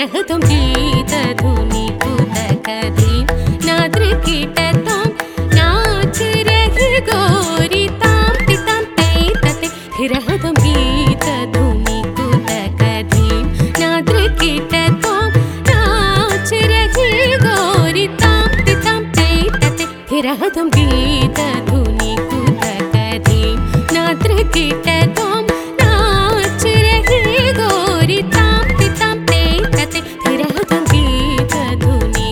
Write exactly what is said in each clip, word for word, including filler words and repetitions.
हिरहदं गीतधुनि कुतकधीं नादृकीटतां नाच रही गोरी तां तितां ते तते हिरहदं गीतधुनि कुतकधीं नादृकीटतां नाच रही गोरी तां तितां ते तते हिरहदं गीतधुनि कुतकधीं नादृकीटतां नाच रही गोरी तां तितां ते तते हिरहदं गीतधुनि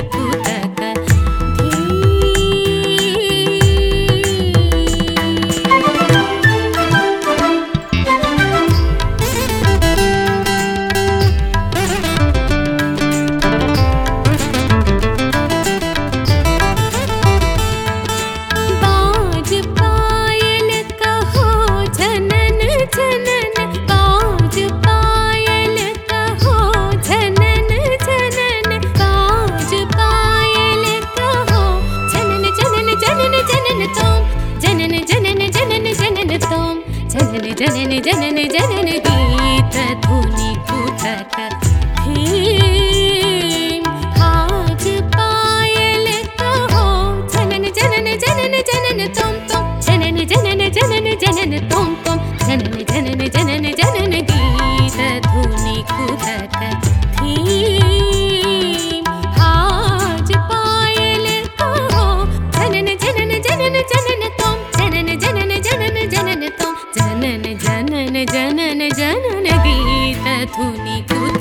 बाज पायल कहो जनन जनन बाज पायल कहो जनन जनन बाज पायल कहो जनन जनन जनन जनन तोम जनन जनन जनन जनन तोम जनन जनन जनन जनन गीतधुनि कुतकधीं बाज पायल कहो जनन जनन जनन जनन तोम तोम जनन जनन जनन जनन तोम तोम जनन जनन जनन जनन गीतधुनि कुतकधीं बाज पायल कहो जनन जनन जनन जनन तोम जनन जनन जनन जनन तोम जनन जनन जनन जनन गीतधुनि कुतकधीं